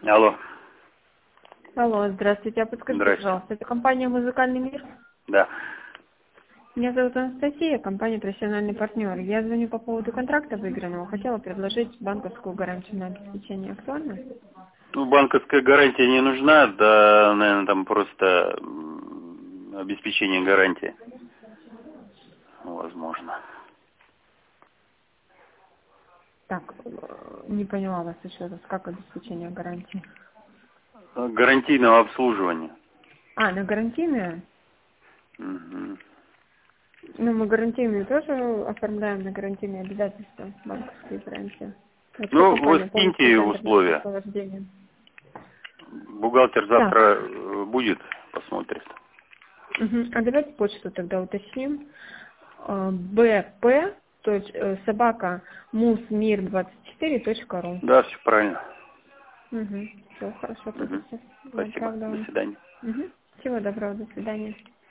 Алло. Алло, здравствуйте. А подскажите, пожалуйста, это компания «Музыкальный мир»? Да. Меня зовут Анастасия, компания «Профессиональный партнер». Я звоню по поводу контракта выигранного. Хотела предложить банковскую гарантию на обеспечение. Актуально? Ну, банковская гарантия не нужна, да, наверное, там просто обеспечение гарантии. Возможно. Так, не поняла вас еще раз. Как обеспечение гарантии? Гарантийного обслуживания. А, на гарантийные? Мгм. Ну, мы гарантийные тоже оформляем на гарантийные обязательства, банковские гарантии. Вообще Ну, вы компания полностью скиньте центр условия. сопровождения. Бухгалтер Так, завтра будет, посмотрит. а давайте почту тогда уточним. bp, собака musmir24.ru. Да, все правильно. Все, хорошо, тогда Мгм. сейчас Спасибо. До отправляем. свидания. Всего доброго, до свидания.